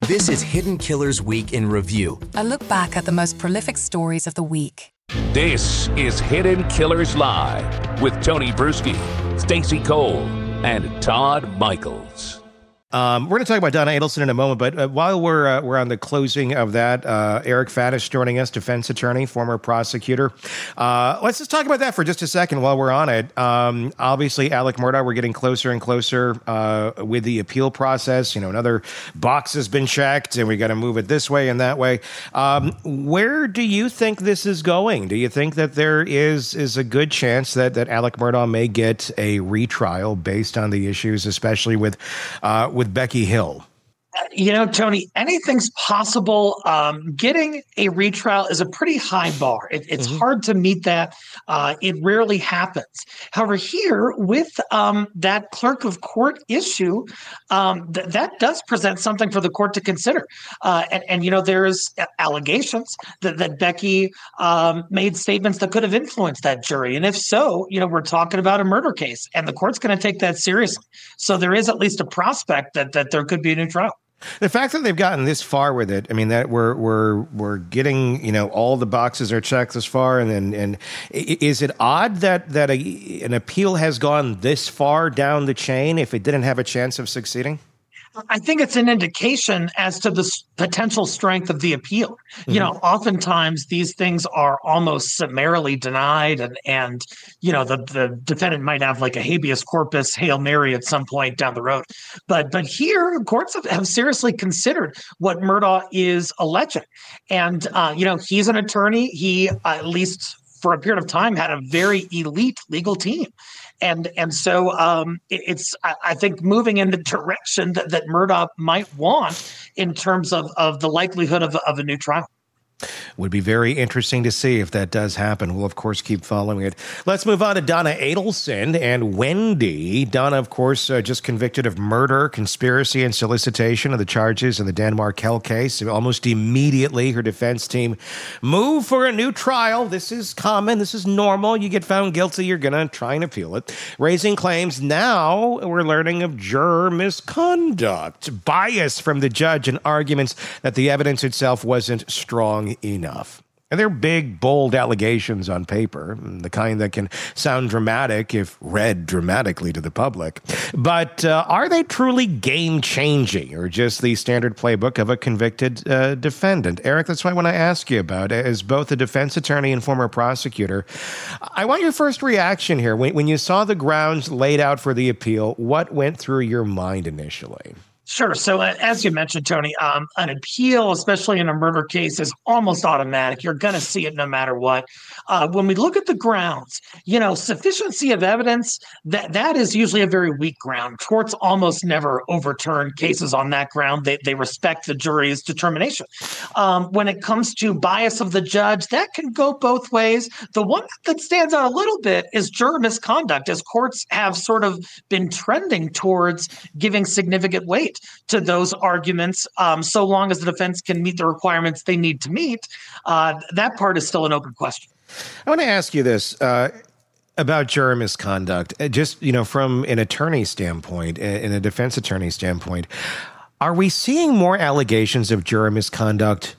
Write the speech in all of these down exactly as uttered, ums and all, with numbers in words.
This is Hidden Killers Week in Review. A look back at the most prolific stories of the week. This is Hidden Killers Live with Tony Bruschi, Stacey Cole, and Todd Michaels. Um, we're going to talk about Donna Adelson in a moment, but uh, while we're uh, we're on the closing of that, uh, Eric Faddis joining us, defense attorney, former prosecutor. Uh, let's just talk about that for just a second while we're on it. Um, obviously, Alec Murdaugh, we're getting closer and closer uh, with the appeal process. You know, another box has been checked, and we got to move it this way and that way. Um, where do you think this is going? Do you think that there is is a good chance that that Alec Murdaugh may get a retrial based on the issues, especially with uh, with Becky Hill? You know, Tony, anything's possible. Um, getting a retrial is a pretty high bar. It, it's mm-hmm. hard to meet that. Uh, it rarely happens. However, here with um, that clerk of court issue, um, th- that does present something for the court to consider. Uh, and, and, you know, there's allegations that, that Becky um, made statements that could have influenced that jury. And if so, you know, we're talking about a murder case, and the court's going to take that seriously. So there is at least a prospect that that there could be a new trial. The fact that they've gotten this far with it, I mean, that we're we're we're getting, you know, all the boxes are checked this far, and and, and is it odd that that a, an appeal has gone this far down the chain if it didn't have a chance of succeeding? I think it's an indication as to the s- potential strength of the appeal. Mm-hmm. You know, oftentimes these things are almost summarily denied, and, and you know, the, the defendant might have like a habeas corpus Hail Mary at some point down the road. But but here, courts have, have seriously considered what Murdaugh is alleging. And, uh, you know, he's an attorney. He, uh, at least for a period of time, had a very elite legal team. And and so um, it, it's, I, I think, moving in the direction that, that Murdaugh might want in terms of, of the likelihood of, of a new trial. Would be very interesting to see if that does happen. We'll, of course, keep following it. Let's move on to Donna Adelson and Wendy. Donna, of course, uh, just convicted of murder, conspiracy, and solicitation of the charges in the Dan Markel case. Almost immediately, her defense team moved for a new trial. This is common. This is normal. You get found guilty, you're going to try and appeal it. Raising claims. Now we're learning of juror misconduct, bias from the judge, and arguments that the evidence itself wasn't strong enough. And they're big, bold allegations on paper, the kind that can sound dramatic if read dramatically to the public. But uh, are they truly game-changing, or just the standard playbook of a convicted uh, defendant? Eric, that's what I want to ask you about. As both a defense attorney and former prosecutor, I want your first reaction here. When, when you saw the grounds laid out for the appeal, what went through your mind initially? Sure. So uh, as you mentioned, Tony, um, an appeal, especially in a murder case, is almost automatic. You're going to see it no matter what. Uh, when we look at the grounds, you know, sufficiency of evidence, that that is usually a very weak ground. Courts almost never overturn cases on that ground. They, they respect the jury's determination. Um, when it comes to bias of the judge, that can go both ways. The one that stands out a little bit is juror misconduct, as courts have sort of been trending towards giving significant weight to those arguments, um, so long as the defense can meet the requirements they need to meet. Uh, that part is still an open question. I want to ask you this uh, about juror misconduct, uh, just, you know, from an attorney standpoint, in a defense attorney standpoint. Are we seeing more allegations of juror misconduct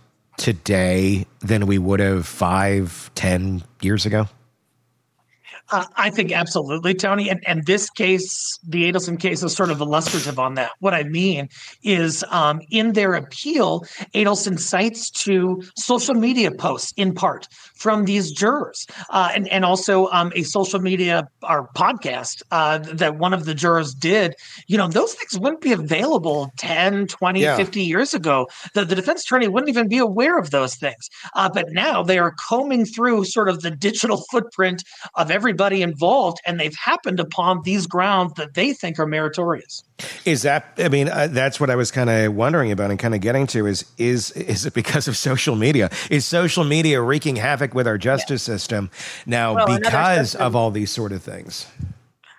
today than we would have five, ten years ago? Uh, I think absolutely, Tony. And, and this case, the Adelson case, is sort of illustrative on that. What I mean is um, in their appeal, Adelson cites to social media posts in part from these jurors uh, and, and also um, a social media or podcast uh, that one of the jurors did. You know, those things wouldn't be available ten, twenty, yeah. fifty years ago. The, the defense attorney wouldn't even be aware of those things. Uh, but now they are combing through sort of the digital footprint of everybody involved, and they've happened upon these grounds that they think are meritorious. Is that, I mean, uh, that's what I was kind of wondering about and kind of getting to is, is, is it because of social media? Is social media wreaking havoc with our justice yeah. system now well, because of all these sort of things?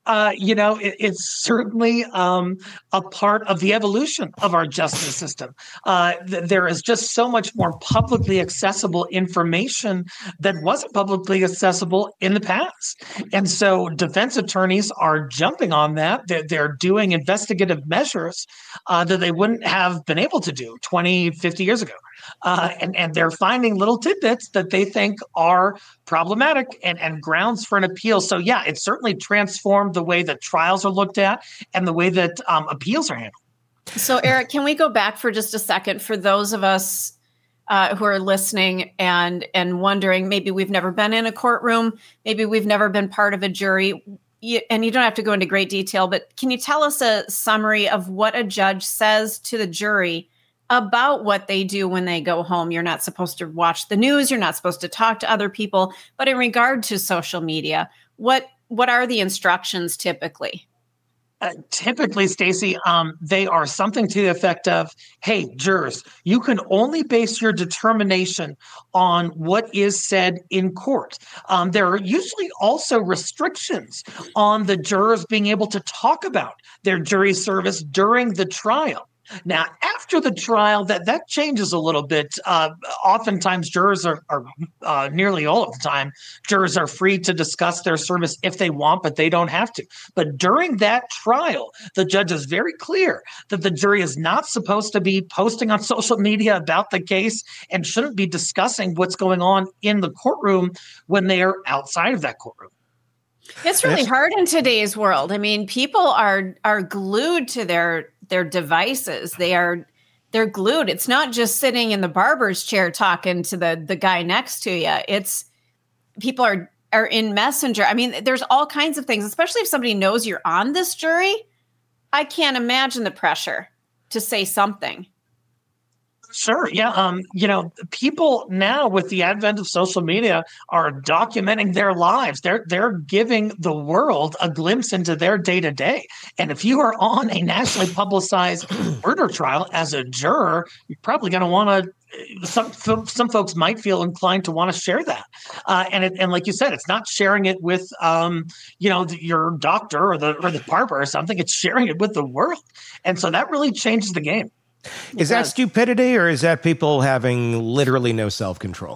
Uh, you know, it, it's certainly um, a part of the evolution of our justice system. Uh, th- there is just so much more publicly accessible information that wasn't publicly accessible in the past. And so defense attorneys are jumping on that. They're, they're doing investigative measures uh, that they wouldn't have been able to do twenty, fifty years ago. Uh, and, and they're finding little tidbits that they think are problematic and, and grounds for an appeal. So, yeah, it certainly transformed the way that trials are looked at and the way that um, appeals are handled. So, Eric, can we go back for just a second for those of us uh, who are listening and and wondering, maybe we've never been in a courtroom, maybe we've never been part of a jury, you, and you don't have to go into great detail, but can you tell us a summary of what a judge says to the jury about what they do when they go home? You're not supposed to watch the news. You're not supposed to talk to other people. But in regard to social media, what what are the instructions typically? Uh, typically, Stacey, um, they are something to the effect of, hey, jurors, you can only base your determination on what is said in court. Um, there are usually also restrictions on the jurors being able to talk about their jury service during the trial. Now, after the trial, that, that changes a little bit. Uh, oftentimes, jurors are, are uh, nearly all of the time, jurors are free to discuss their service if they want, but they don't have to. But during that trial, the judge is very clear that the jury is not supposed to be posting on social media about the case and shouldn't be discussing what's going on in the courtroom when they are outside of that courtroom. It's really hard in today's world. I mean, people are are glued to their their devices. They are they're glued. It's not just sitting in the barber's chair talking to the the guy next to you. It's people are are in Messenger. I mean, there's all kinds of things, especially if somebody knows you're on this jury. I can't imagine the pressure to say something. Sure. Yeah. Um, you know, people now with the advent of social media are documenting their lives. They're they're giving the world a glimpse into their day to day. And if you are on a nationally publicized murder trial as a juror, you're probably going to want to. Some some folks might feel inclined to want to share that, uh, and it, and like you said, it's not sharing it with um, you know the, your doctor or the or the barber or something. It's sharing it with the world, and so that really changes the game. Is that stupidity, or is that people having literally no self-control?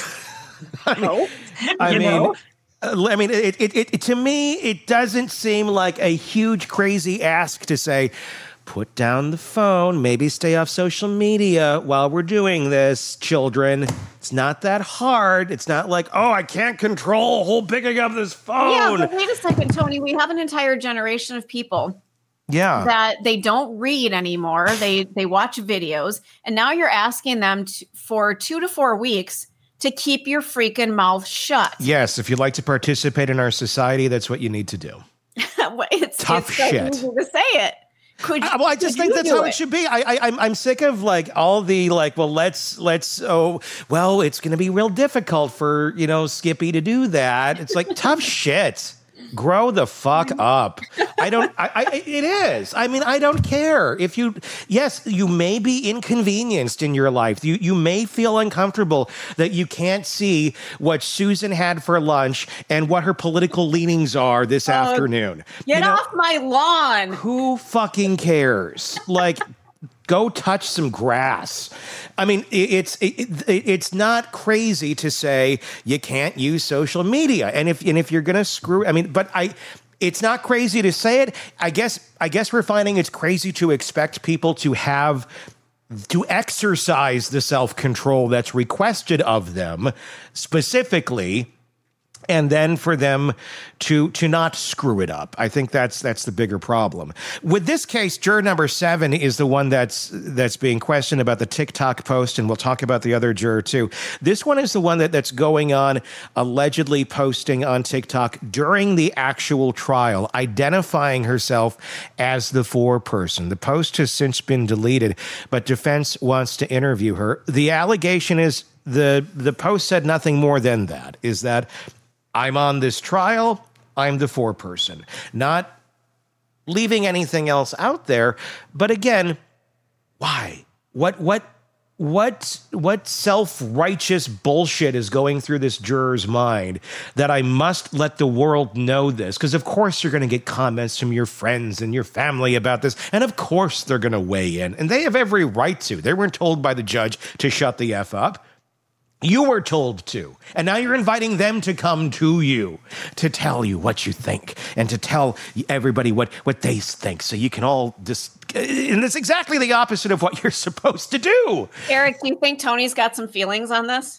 I mean, No. I You mean, know? uh, I mean, it, it, it, to me, it doesn't seem like a huge, crazy ask to say, put down the phone, maybe stay off social media while we're doing this, children. It's not that hard. It's not like, oh, I can't control whole picking up this phone. Yeah, but wait a second, Tony. We have an entire generation of people Yeah. that they don't read anymore. They they watch videos, and now you're asking them to, for two to four weeks to keep your freaking mouth shut. Yes, if you'd like to participate in our society, that's what you need to do. it's Tough it's so shit. easy to say it. Could I, well, I just could think you that's do how it should be. I, I, I'm, I'm sick of like all the like. Well, let's let's. Oh, well, it's going to be real difficult for you know Skippy to do that. It's like tough shit. Grow the fuck up. I don't, I, I, it is. I mean, I don't care if you, yes, you may be inconvenienced in your life. You, you may feel uncomfortable that you can't see what Susan had for lunch and what her political leanings are this uh, afternoon. Get you know, off my lawn. Who fucking cares? Like, go touch some grass. I mean, it's it, it, it's not crazy to say you can't use social media, and if and if you're gonna screw, I mean, but I, it's not crazy to say it. I guess I guess we're finding it's crazy to expect people to have to exercise the self-control that's requested of them, specifically. And then for them to to not screw it up. I think that's that's the bigger problem. With this case, juror number seven is the one that's that's being questioned about the TikTok post, and we'll talk about the other juror too. This one is the one that, that's going on, allegedly posting on TikTok during the actual trial, identifying herself as the foreperson. The post has since been deleted, but defense wants to interview her. The allegation is the the post said nothing more than that, is that I'm on this trial, I'm the foreperson. Not leaving anything else out there. But again, why? What what what what self-righteous bullshit is going through this juror's mind that I must let the world know this? Because of course you're going to get comments from your friends and your family about this, and of course they're going to weigh in, and they have every right to. They weren't told by the judge to shut the F up. You were told to, and now you're inviting them to come to you to tell you what you think and to tell everybody what, what they think, so you can all just, and it's exactly the opposite of what you're supposed to do. Eric, do you think Tony's got some feelings on this?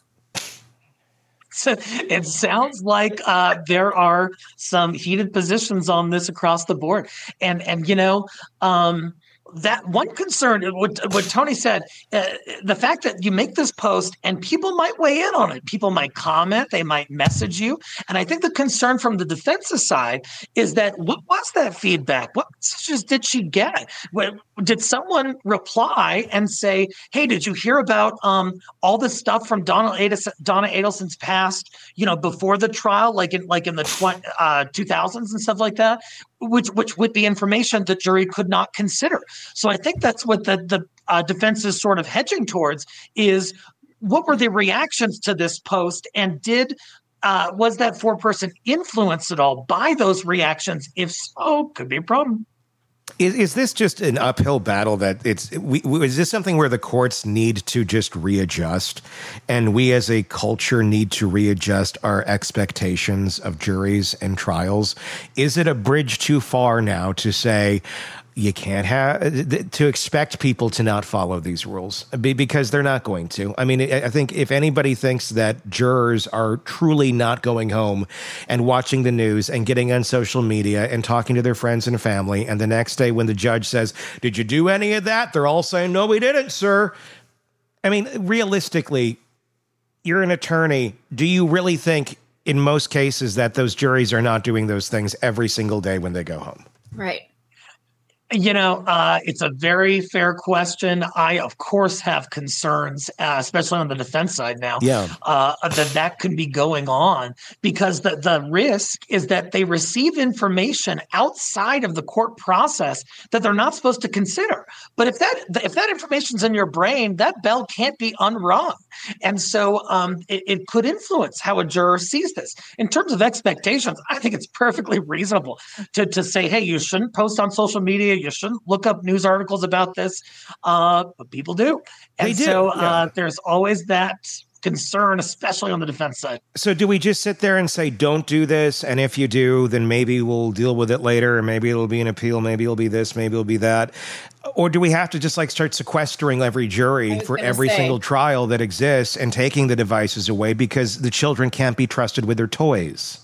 So it sounds like uh, there are some heated positions on this across the board. And, and you know, um, that one concern, what, what Tony said, uh, the fact that you make this post and people might weigh in on it. People might comment, they might message you. And I think the concern from the defense's side is that what was that feedback? What messages did she get? What, did someone reply and say, hey, did you hear about um, all this stuff from Donna, Adelson, Donna Adelson's past, you know, before the trial, like in like in the tw- uh, two thousands and stuff like that? Which which would be information the jury could not consider. So I think that's what the the uh, defense is sort of hedging towards, is what were the reactions to this post, and did uh, was that four-person influenced at all by those reactions? If so, could be a problem. Is, is this just an uphill battle that it's, we, is this something where the courts need to just readjust, and we as a culture need to readjust our expectations of juries and trials? Is it a bridge too far now to say, you can't have to expect people to not follow these rules, because they're not going to? I mean, I think if anybody thinks that jurors are truly not going home and watching the news and getting on social media and talking to their friends and family, and the next day when the judge says, did you do any of that? They're all saying, no, we didn't, sir. I mean, realistically, you're an attorney. Do you really think in most cases that those juries are not doing those things every single day when they go home? Right. You know, uh, it's a very fair question. I, of course, have concerns, uh, especially on the defense side now, yeah. uh, that that can be going on, because the, the risk is that they receive information outside of the court process that they're not supposed to consider. But if that if that information's in your brain, that bell can't be unrung. And so um, it, it could influence how a juror sees this. In terms of expectations, I think it's perfectly reasonable to, to say, hey, you shouldn't post on social media. You shouldn't look up news articles about this, uh, but people do. And they do. so uh, yeah. there's always that concern, especially on the defense side. So do we just sit there and say, don't do this, and if you do, then maybe we'll deal with it later, and maybe it'll be an appeal, maybe it'll be this, maybe it'll be that? Or do we have to just like start sequestering every jury for every say. single trial that exists and taking the devices away because the children can't be trusted with their toys?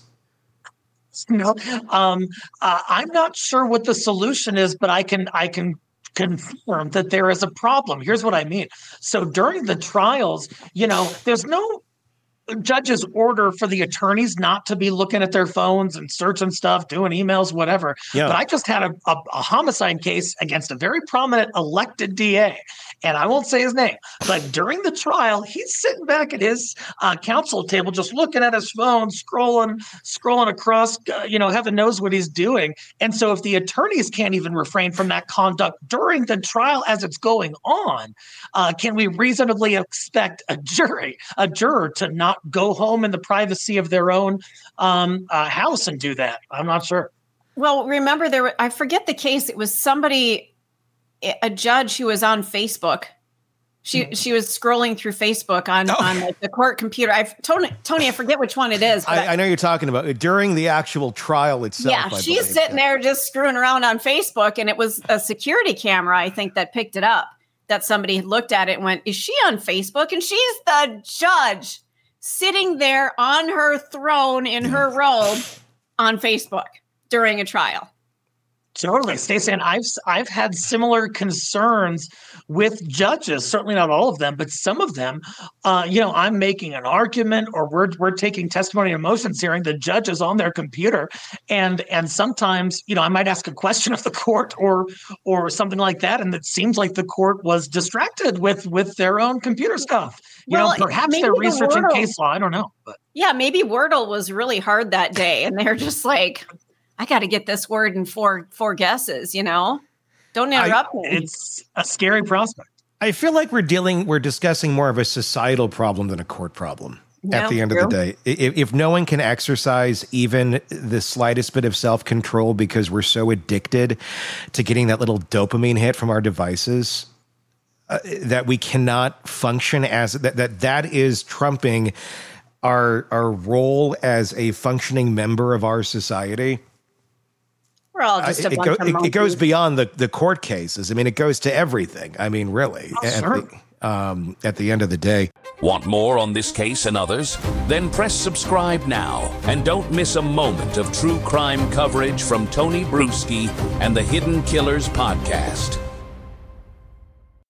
No, um, uh, I'm not sure what the solution is, but I can I can confirm that there is a problem. Here's what I mean. So during the trials, you know, there's no judge's order for the attorneys not to be looking at their phones and searching stuff, doing emails, whatever. Yeah. But I just had a, a, a homicide case against a very prominent elected D A, and I won't say his name, but during the trial, he's sitting back at his uh, counsel table, just looking at his phone, scrolling, scrolling across, uh, you know, heaven knows what he's doing. And so if the attorneys can't even refrain from that conduct during the trial as it's going on, uh, can we reasonably expect a jury, a juror to not go home in the privacy of their own um, uh, house and do that? I'm not sure. Well, remember there were, I forget the case. It was somebody, a judge who was on Facebook. She mm-hmm. she was scrolling through Facebook on, oh. on like the court computer. I've Tony, Tony, I forget which one it is. I, I know you're talking about it during the actual trial itself. Yeah, I she's believe. sitting there just screwing around on Facebook, and it was a security camera, I think, that picked it up, that somebody had looked at it and went, is she on Facebook? And she's the judge sitting there on her throne in her robe on Facebook during a trial. Totally, Stacey, and I've I've had similar concerns with judges. Certainly not all of them, but some of them. Uh, you know, I'm making an argument, or we're we're taking testimony and motions hearing. The judge is on their computer, and and sometimes, you know, I might ask a question of the court, or or something like that, and it seems like the court was distracted with with their own computer stuff. You well, know, perhaps they're researching the case law. I don't know, but yeah, maybe Wordle was really hard that day, and they're just like, I got to get this word in four four guesses, you know? Don't interrupt I, me. It's a scary prospect. I feel like we're dealing, we're discussing more of a societal problem than a court problem. No, at the end true. of the day, if, if no one can exercise even the slightest bit of self-control because we're so addicted to getting that little dopamine hit from our devices, uh, that we cannot function as that, that that is trumping our our role as a functioning member of our society. We're all just Uh, a it, bunch go, of it, it monkeys. goes beyond the, the court cases. I mean, it goes to everything. I mean, really, Oh, at, sure. the, um, at the end of the day. Want more on this case and others? Then press subscribe now and don't miss a moment of true crime coverage from Tony Bruschi and the Hidden Killers podcast.